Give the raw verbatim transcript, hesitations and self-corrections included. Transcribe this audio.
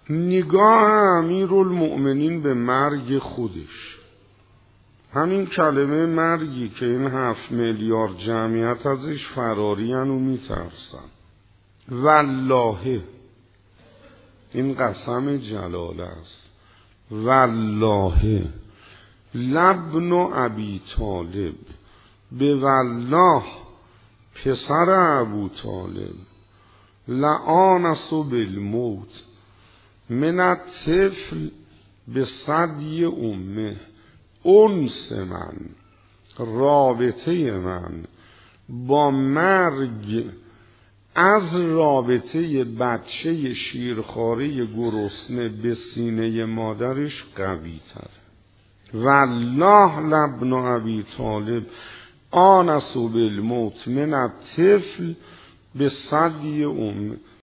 نگاه امیرالمؤمنین به مرگ خودش، همین کلمه مرگی که این هفت میلیارد جمعیت ازش فرارین و میترسن. والله، این قسم جلاله است، والله لابن ابی طالب، به والله پسر ابو طالب، لآنس بالموت من الطفل به ثدی امه، انس من، رابطه من با مرگ از رابطه بچه شیرخواره گرسنه به سینه مادرش قوی تر. والله لابن ابی طالب آنس بالموت من الطفل به ثدی امه.